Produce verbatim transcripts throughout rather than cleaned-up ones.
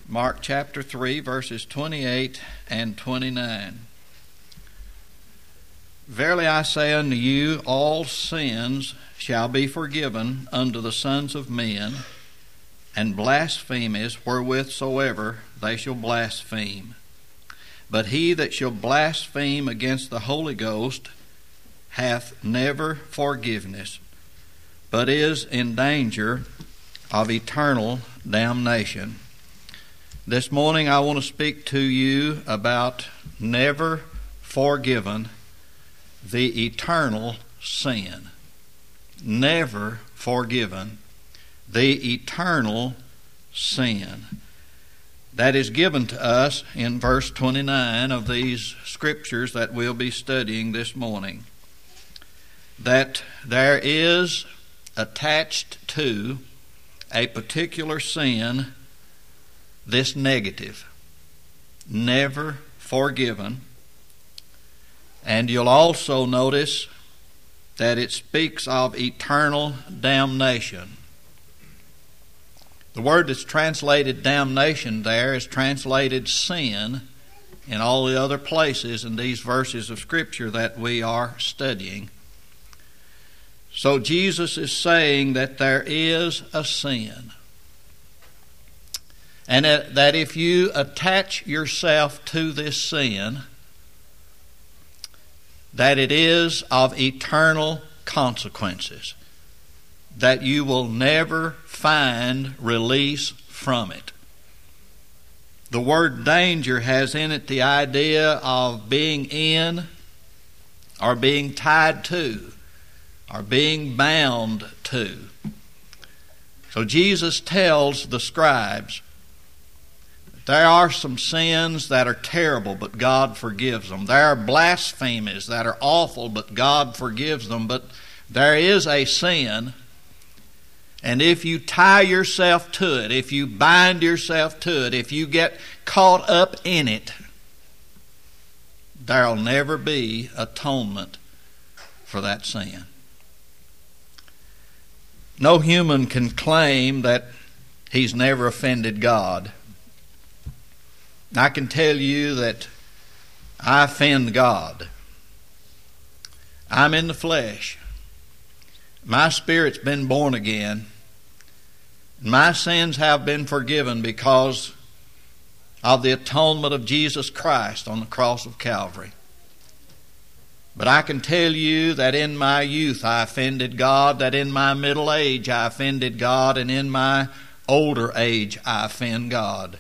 Mark chapter three, verses twenty-eight and twenty-nine. Verily I say unto you, all sins shall be forgiven unto the sons of men, and blasphemies wherewith soever they shall blaspheme. But he that shall blaspheme against the Holy Ghost hath never forgiveness, but is in danger of eternal damnation. This morning I want to speak to you about never forgiven, the eternal sin. Never forgiven, the eternal sin. That is given to us in verse twenty-nine of these scriptures that we'll be studying this morning. That there is attached to a particular sin this negative, never forgiven. And you'll also notice that it speaks of eternal damnation. The word that's translated damnation there is translated sin in all the other places in these verses of Scripture that we are studying. So Jesus is saying that there is a sin, and that if you attach yourself to this sin, that it is of eternal consequences, that you will never find release from it. The word danger has in it the idea of being in, or being tied to, or being bound to. So Jesus tells the scribes, there are some sins that are terrible, but God forgives them. There are blasphemies that are awful, but God forgives them. But there is a sin, and if you tie yourself to it, if you bind yourself to it, if you get caught up in it, there will never be atonement for that sin. No human can claim that he's never offended God. I can tell you that I offend God. I'm in the flesh. My spirit's been born again. My sins have been forgiven because of the atonement of Jesus Christ on the cross of Calvary. But I can tell you that in my youth I offended God, that in my middle age I offended God, and in my older age I offend God.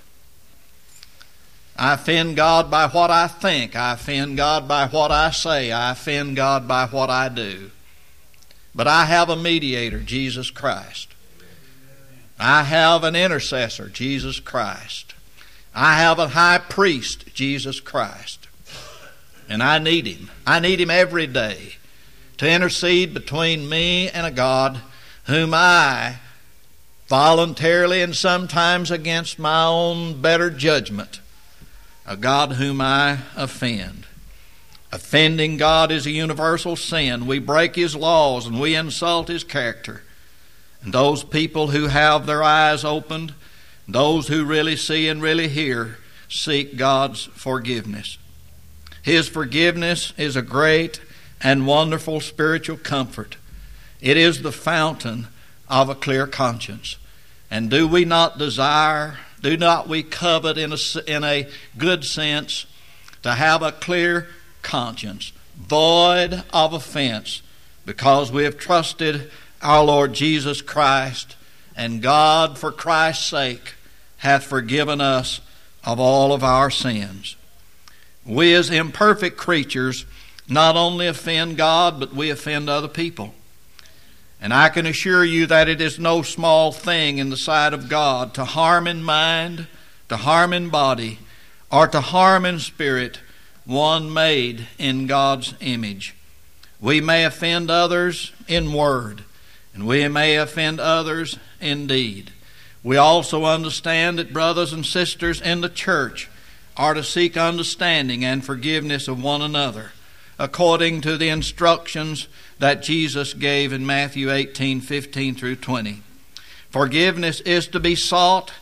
I offend God by what I think. I offend God by what I say. I offend God by what I do. But I have a mediator, Jesus Christ. I have an intercessor, Jesus Christ. I have a high priest, Jesus Christ. And I need Him. I need Him every day to intercede between me and a God whom I voluntarily and sometimes against my own better judgment, a God whom I offend. Offending God is a universal sin. We break His laws and we insult His character. And those people who have their eyes opened, those who really see and really hear, seek God's forgiveness. His forgiveness is a great and wonderful spiritual comfort. It is the fountain of a clear conscience. And do we not desire, do not we covet in a, in a good sense to have a clear conscience, void of offense, because we have trusted our Lord Jesus Christ, and God for Christ's sake hath forgiven us of all of our sins. We as imperfect creatures not only offend God, but we offend other people. And I can assure you that it is no small thing in the sight of God to harm in mind, to harm in body, or to harm in spirit one made in God's image. We may offend others in word, and we may offend others in deed. We also understand that brothers and sisters in the church are to seek understanding and forgiveness of one another, according to the instructions that Jesus gave in Matthew eighteen, fifteen through twenty. Forgiveness is to be sought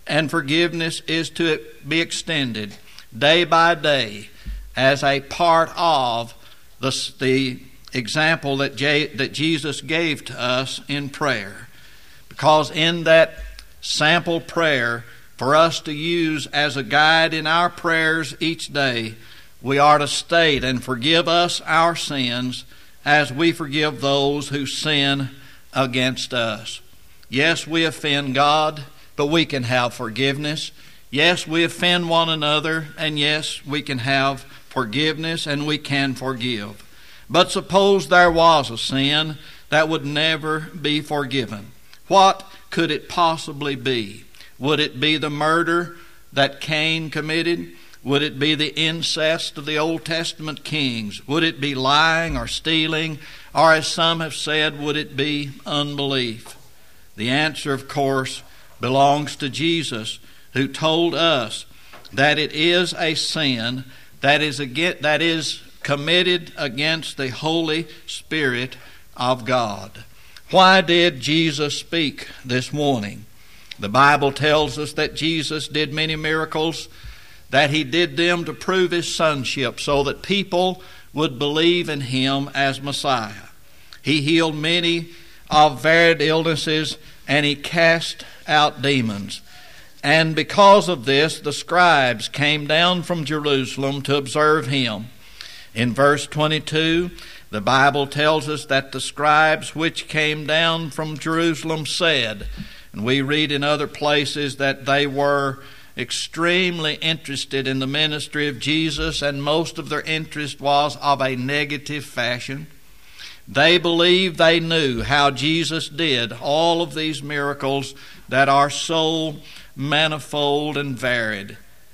and forgiveness is to be extended day by day as a part of the, the example that, J, that Jesus gave to us in prayer. Because in that sample prayer, for us to use as a guide in our prayers each day, we are to state, and forgive us our sins as we forgive those who sin against us. Yes, we offend God, but we can have forgiveness. Yes, we offend one another, and yes, we can have forgiveness, and we can forgive. But suppose there was a sin that would never be forgiven. What could it possibly be? Would it be the murder that Cain committed? Would it be the incest of the Old Testament kings? Would it be lying or stealing? Or as some have said, would it be unbelief? The answer, of course, belongs to Jesus, who told us that it is a sin that is against, that is committed against the Holy Spirit of God. Why did Jesus speak this morning? The Bible tells us that Jesus did many miracles, that he did them to prove his sonship so that people would believe in him as Messiah. He healed many of varied illnesses, and he cast out demons. And because of this, the scribes came down from Jerusalem to observe him. In verse twenty-two, the Bible tells us that the scribes which came down from Jerusalem said, and we read in other places that they were extremely interested in the ministry of Jesus, and most of their interest was of a negative fashion. They believed they knew how Jesus did all of these miracles that are so manifold and varied.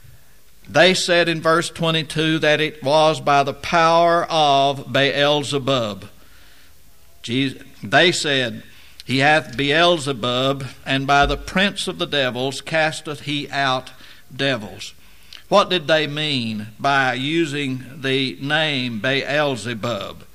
They said in verse twenty-two that it was by the power of Beelzebub. Jesus, they said, he hath Beelzebub, and by the prince of the devils casteth he out devils. What did they mean by using the name Beelzebub?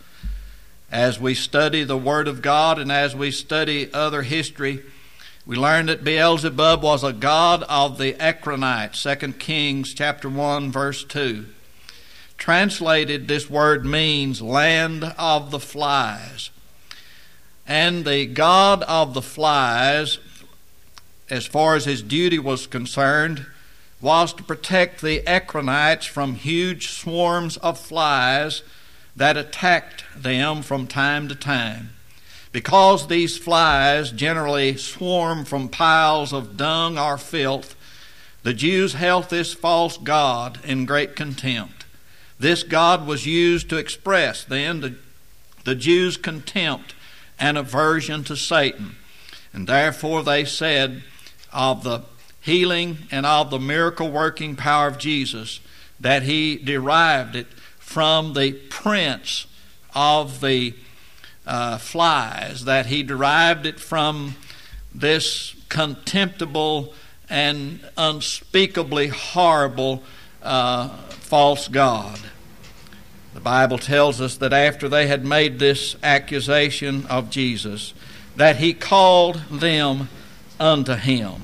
As we study the Word of God and as we study other history, we learn that Beelzebub was a god of the Ekronites, Second Kings chapter one, verse two. Translated, this word means land of the flies. And the god of the flies, as far as his duty was concerned, was to protect the Ekronites from huge swarms of flies that attacked them from time to time. Because these flies generally swarm from piles of dung or filth, the Jews held this false god in great contempt. This god was used to express then the, the Jews' contempt and aversion to Satan. And therefore they said of the healing and of the miracle-working power of Jesus that he derived it from the prince of the uh, flies, that he derived it from this contemptible and unspeakably horrible uh, false god. The Bible tells us that after they had made this accusation of Jesus, that he called them unto him.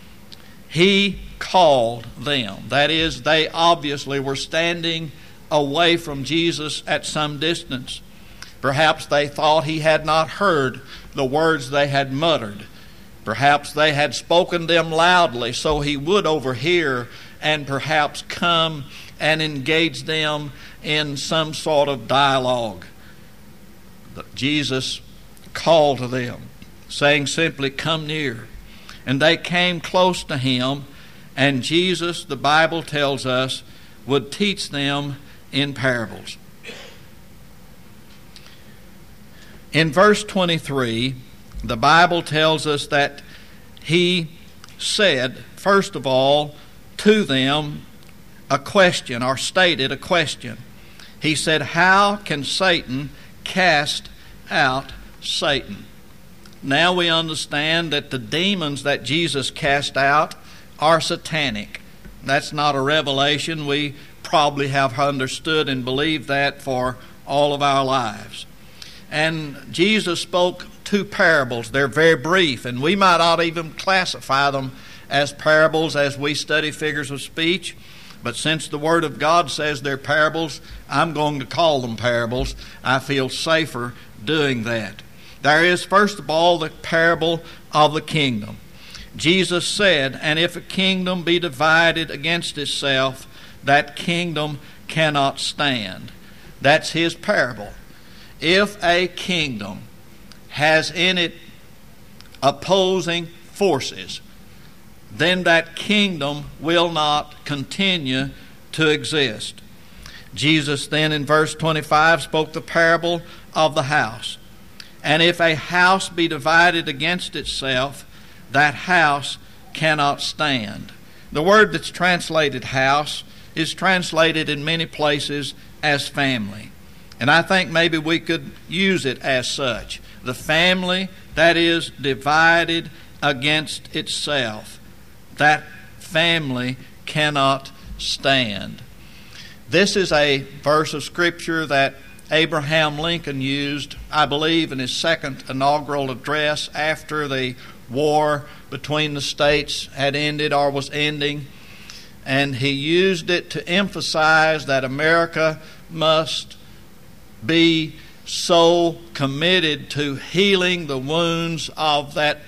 He called them. That is, they obviously were standing away from Jesus at some distance. Perhaps they thought he had not heard the words they had muttered. Perhaps they had spoken them loudly so he would overhear and perhaps come and engage them in some sort of dialogue. But Jesus called to them, saying simply, "Come near." And they came close to him, and Jesus, the Bible tells us, would teach them in parables. In verse twenty-three, the Bible tells us that he said, first of all, to them a question, or stated a question. He said, "How can Satan cast out Satan?" Now we understand that the demons that Jesus cast out are satanic. That's not a revelation. We probably have understood and believed that for all of our lives. And Jesus spoke two parables. They're very brief, and we might not even classify them as parables as we study figures of speech. But since the Word of God says they're parables, I'm going to call them parables. I feel safer doing that. There is, first of all, the parable of the kingdom. Jesus said, "And if a kingdom be divided against itself, that kingdom cannot stand." That's his parable. If a kingdom has in it opposing forces, then that kingdom will not continue to exist. Jesus then in verse twenty-five spoke the parable of the house. "And if a house be divided against itself, that house cannot stand." The word that's translated house is translated in many places as family. And I think maybe we could use it as such. The family that is divided against itself, that family cannot stand. This is a verse of Scripture that Abraham Lincoln used, I believe, in his second inaugural address after the war between the states had ended or was ending. And he used it to emphasize that America must be so committed to healing the wounds of that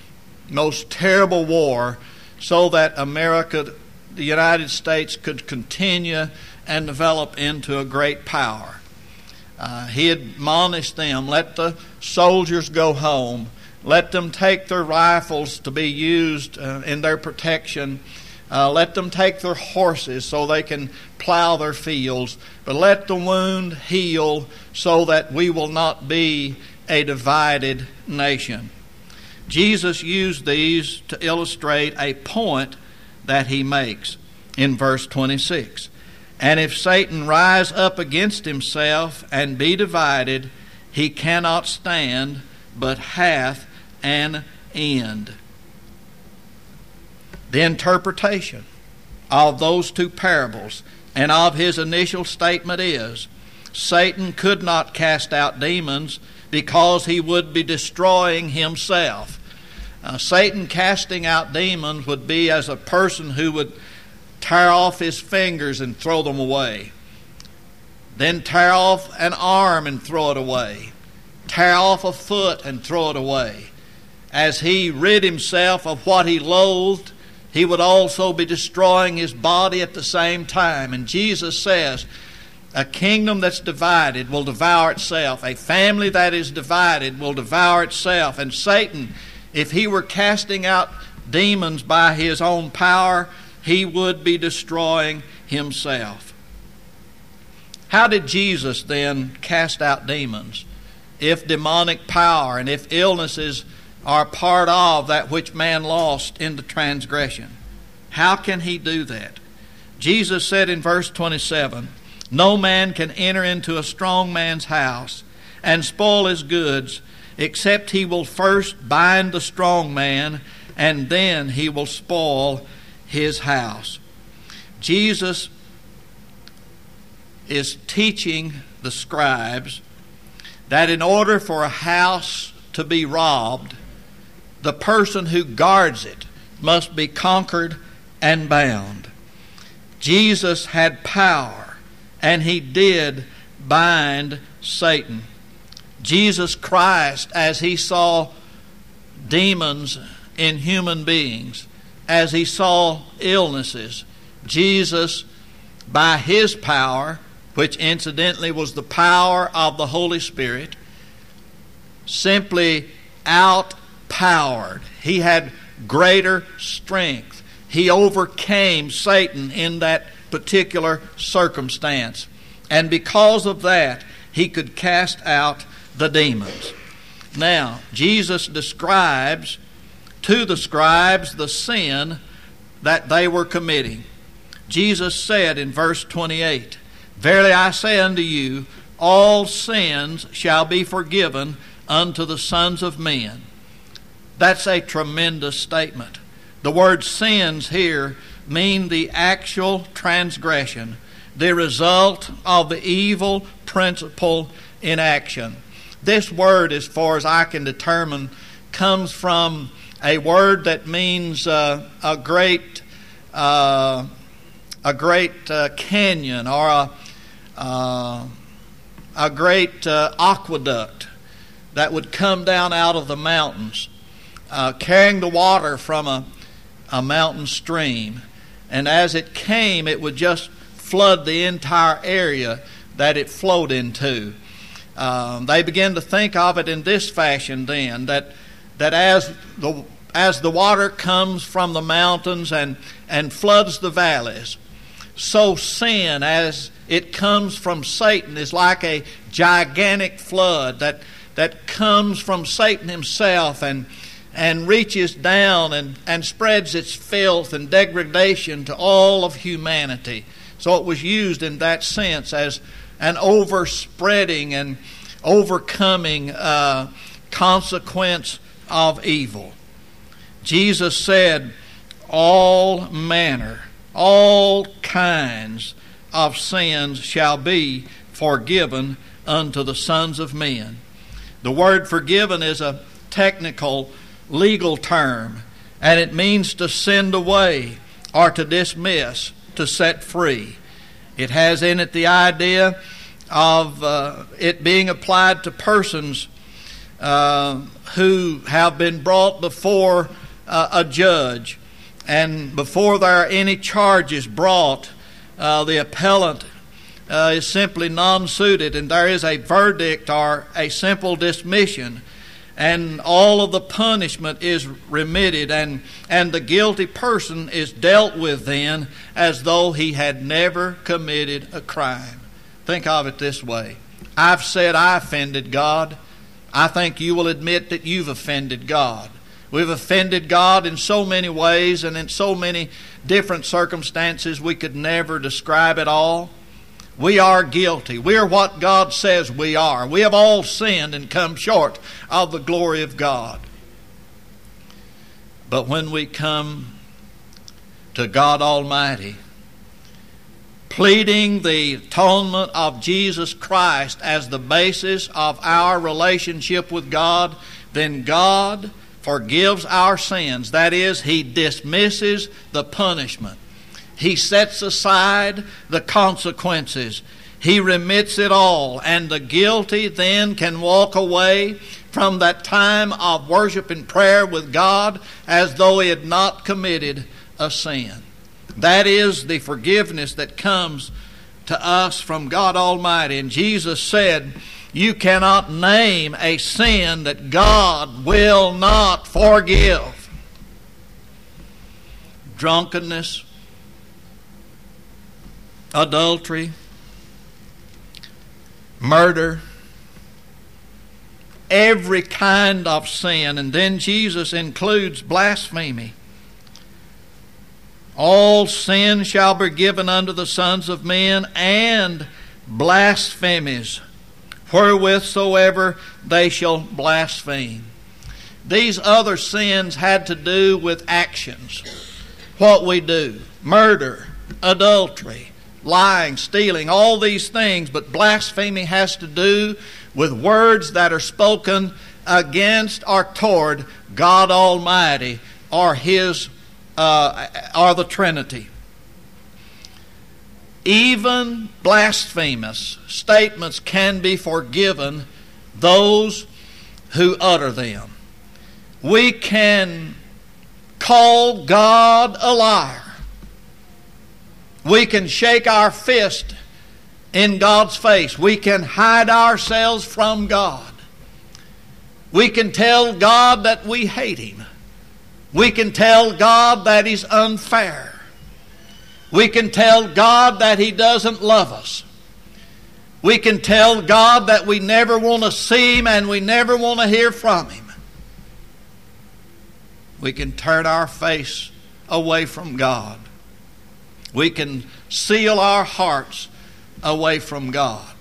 most terrible war so that America, the United States, could continue and develop into a great power. Uh, he admonished them, let the soldiers go home. Let them take their rifles to be used uh, in their protection. Uh, let them take their horses so they can plow their fields. But let the wound heal so that we will not be a divided nation. Jesus used these to illustrate a point that he makes in verse twenty-six. "And if Satan rise up against himself and be divided, he cannot stand, but hath an end." The interpretation of those two parables and of his initial statement is, Satan could not cast out demons because he would be destroying himself. Uh, Satan casting out demons would be as a person who would tear off his fingers and throw them away, then tear off an arm and throw it away, tear off a foot and throw it away. As he rid himself of what he loathed, he would also be destroying his body at the same time. And Jesus says, a kingdom that's divided will devour itself. A family that is divided will devour itself. And Satan, if he were casting out demons by his own power, he would be destroying himself. How did Jesus then cast out demons? If demonic power and if illnesses are part of that which man lost in the transgression, how can he do that? Jesus said in verse twenty-seven, "No man can enter into a strong man's house and spoil his goods, except he will first bind the strong man, and then he will spoil his house." Jesus is teaching the scribes that in order for a house to be robbed, the person who guards it must be conquered and bound. Jesus had power, and he did bind Satan. Jesus Christ, as he saw demons in human beings, as he saw illnesses, Jesus, by his power, which incidentally was the power of the Holy Spirit, simply outpowered. He had greater strength. He overcame Satan in that particular circumstance. And because of that, he could cast out the demons. Now, Jesus describes to the scribes the sin that they were committing. Jesus said in verse twenty-eight, "Verily I say unto you, all sins shall be forgiven unto the sons of men." That's a tremendous statement. The word sins here mean the actual transgression, the result of the evil principle in action. This word, as far as I can determine, comes from a word that means uh, a great, uh, a great uh, canyon or a uh, a great uh, aqueduct that would come down out of the mountains, uh, carrying the water from a, a mountain stream. And as it came, it would just flood the entire area that it flowed into. Um, they began to think of it in this fashion then, that that as the as the water comes from the mountains and, and floods the valleys, so sin, as it comes from Satan, is like a gigantic flood that that comes from Satan himself and and reaches down and, and spreads its filth and degradation to all of humanity. So it was used in that sense as an overspreading and overcoming uh, consequence of evil. Jesus said, all manner, all kinds of sins shall be forgiven unto the sons of men. The word forgiven is a technical legal term, and it means to send away or to dismiss, to set free. It has in it the idea of uh, it being applied to persons uh, who have been brought before uh, a judge, and before there are any charges brought, uh, the appellant uh, is simply non-suited, and there is a verdict or a simple dismission, and all of the punishment is remitted, and, and the guilty person is dealt with then as though he had never committed a crime. Think of it this way. I've said I offended God. I think you will admit that you've offended God. We've offended God in so many ways and in so many different circumstances we could never describe it all. We are guilty. We are what God says we are. We have all sinned and come short of the glory of God. But when we come to God Almighty, pleading the atonement of Jesus Christ as the basis of our relationship with God, then God forgives our sins. That is, He dismisses the punishment. He sets aside the consequences. He remits it all, and the guilty then can walk away from that time of worship and prayer with God as though he had not committed a sin. That is the forgiveness that comes to us from God Almighty. And Jesus said, you cannot name a sin that God will not forgive. Drunkenness, adultery, murder, every kind of sin. And then Jesus includes blasphemy. All sin shall be given unto the sons of men, and blasphemies, wherewith soever they shall blaspheme. These other sins had to do with actions. What we do. Murder, adultery, lying, stealing, all these things. But blasphemy has to do with words that are spoken against or toward God Almighty or His uh, or the Trinity. Even blasphemous statements can be forgiven those who utter them. We can call God a liar. We can shake our fist in God's face. We can hide ourselves from God. We can tell God that we hate Him. We can tell God that He's unfair. We can tell God that He doesn't love us. We can tell God that we never want to see Him and we never want to hear from Him. We can turn our face away from God. We can seal our hearts away from God.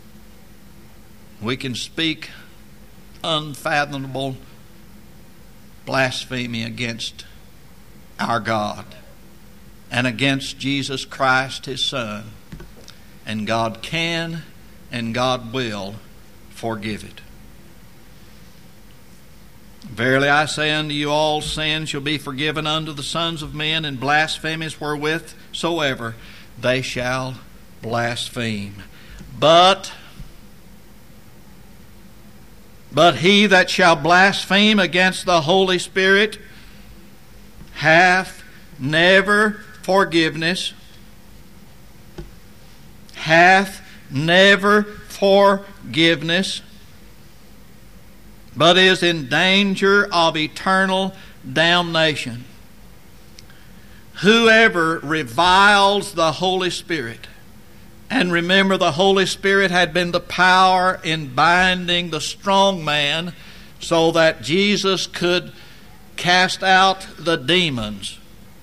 We can speak unfathomable blasphemy against our God and against Jesus Christ, His Son. And God can and God will forgive it. Verily I say unto you, all sin shall be forgiven unto the sons of men, and blasphemies wherewith soever they shall blaspheme. But, but he that shall blaspheme against the Holy Spirit hath never forgiveness, hath never forgiveness, but is in danger of eternal damnation. Whoever reviles the Holy Spirit, and remember the Holy Spirit had been the power in binding the strong man so that Jesus could cast out the demons.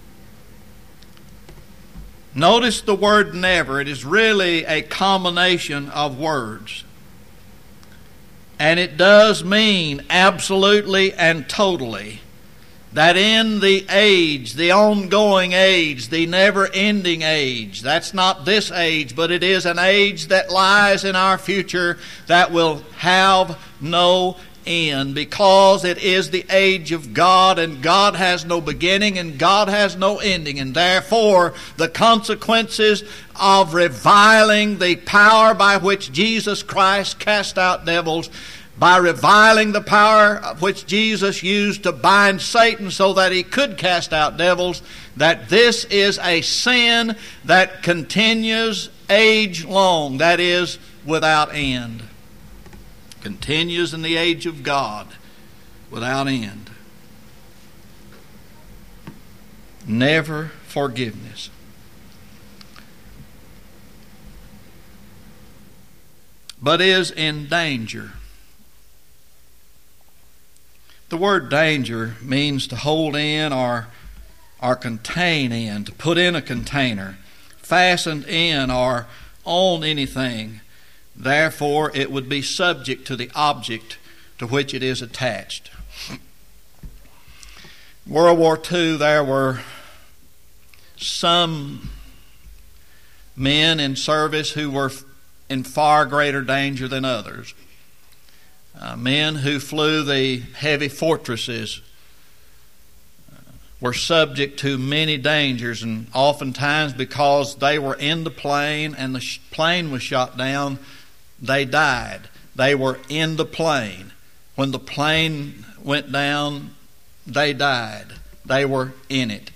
Notice the word never. It is really a combination of words. And it does mean absolutely and totally that in the age, the ongoing age, the never-ending age, that's not this age, but it is an age that lies in our future that will have no end, because it is the age of God, and God has no beginning and God has no ending, and therefore the consequences of reviling the power by which Jesus Christ cast out devils, by reviling the power which Jesus used to bind Satan so that he could cast out devils, that this is a sin that continues age long, that is, without end. Continues in the age of God without end. Never forgiveness. But is in danger. The word danger means to hold in or, or contain in, to put in a container, fastened in or on anything. Therefore, it would be subject to the object to which it is attached. World War Two, there were some men in service who were in far greater danger than others. Uh, men who flew the heavy fortresses uh, were subject to many dangers, and oftentimes because they were in the plane and the sh- plane was shot down, they died. They were in the plane. When the plane went down, they died. They were in it.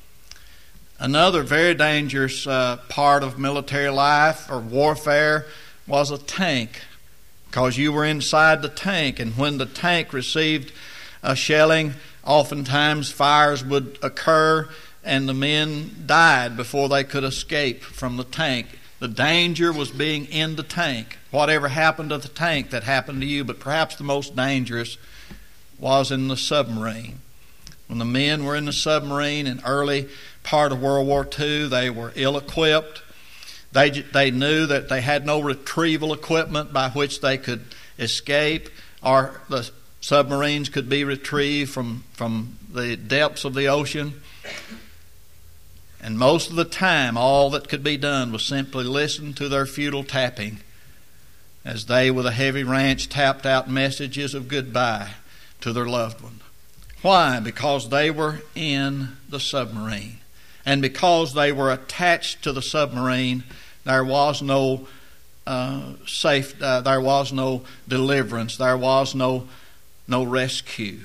Another very dangerous uh, part of military life or warfare was a tank, because you were inside the tank, and when the tank received a shelling, oftentimes fires would occur and the men died before they could escape from the tank. The danger was being in the tank. Whatever happened to the tank, that happened to you, but perhaps the most dangerous was in the submarine. When the men were in the submarine in early part of World War Two, they were ill-equipped. They they knew that they had no retrieval equipment by which they could escape, or the submarines could be retrieved from, from the depths of the ocean. And most of the time, all that could be done was simply listen to their futile tapping as they, with a heavy wrench, tapped out messages of goodbye to their loved one. Why? Because they were in the submarine. And because they were attached to the submarine, there was no uh, safe. Uh, there was no deliverance. There was no no rescue.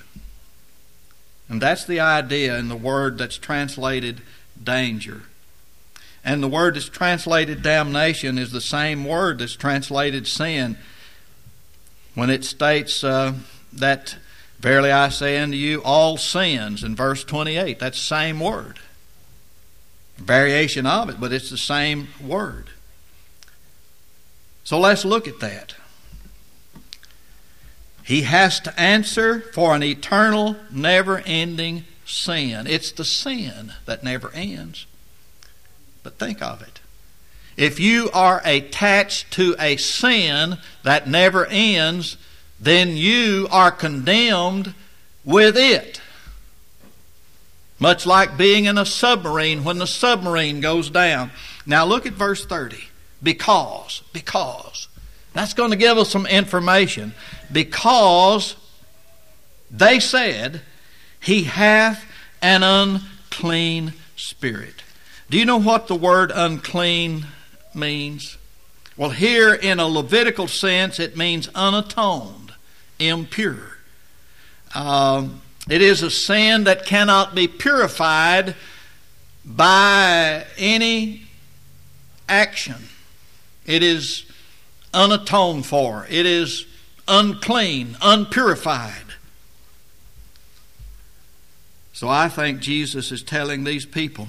And that's the idea in the word that's translated danger. And the word that's translated damnation is the same word that's translated sin. When it states uh, that, verily I say unto you, all sins, in verse twenty-eight, that's the same word. Variation of it, but it's the same word. So let's look at that. He has to answer for an eternal, never-ending sin. It's the sin that never ends. But think of it. If you are attached to a sin that never ends, then you are condemned with it. Much like being in a submarine when the submarine goes down. Now look at verse thirty. Because, because. That's going to give us some information. Because They said, He hath an unclean spirit. Do you know what the word unclean means? Well, here in a Levitical sense, it means unatoned, impure. Um, it is a sin that cannot be purified by any action. It is unatoned for. It is unclean, unpurified. So I think Jesus is telling these people,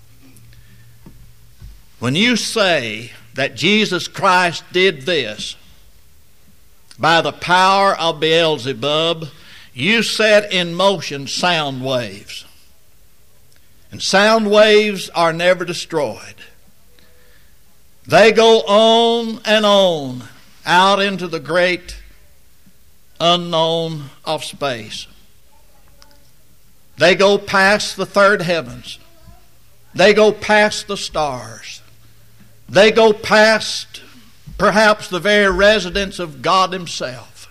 when you say that Jesus Christ did this by the power of Beelzebub, you set in motion sound waves. And sound waves are never destroyed. They go on and on out into the great unknown of space. They go past the third heavens. They go past the stars. They go past perhaps the very residence of God Himself.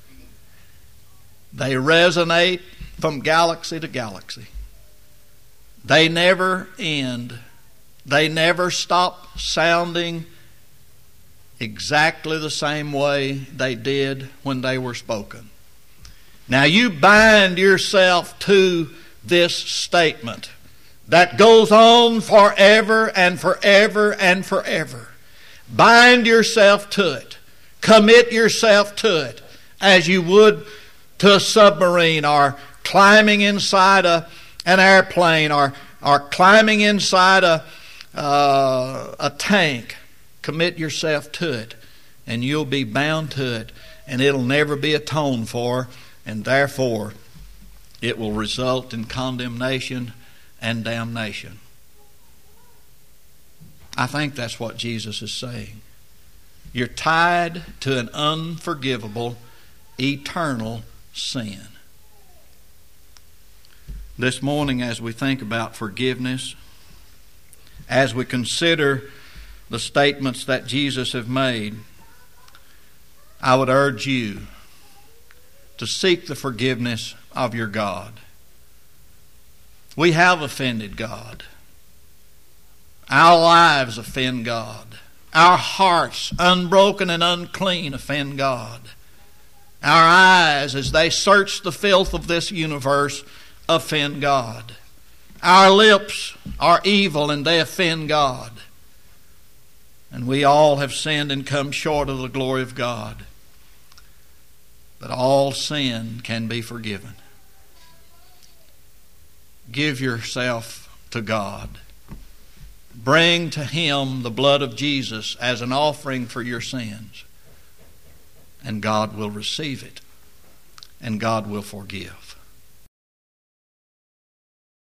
They resonate from galaxy to galaxy. They never end. They never stop sounding exactly the same way they did when they were spoken. Now you bind yourself to this statement that goes on forever and forever and forever. Bind yourself to it. Commit yourself to it as you would to a submarine, or climbing inside a, an airplane, or, or climbing inside a, uh, a tank. Commit yourself to it, and you'll be bound to it, and it'll never be atoned for, and therefore it will result in condemnation and damnation. I think that's what Jesus is saying. You're tied to an unforgivable, eternal sin. This morning, as we think about forgiveness, as we consider the statements that Jesus has made, I would urge you to seek the forgiveness of your God. We have offended God. Our lives offend God. Our hearts, unbroken and unclean, offend God. Our eyes, as they search the filth of this universe, offend God. Our lips are evil and they offend God. And we all have sinned and come short of the glory of God. But all sin can be forgiven. Give yourself to God. Bring to Him the blood of Jesus as an offering for your sins. And God will receive it. And God will forgive.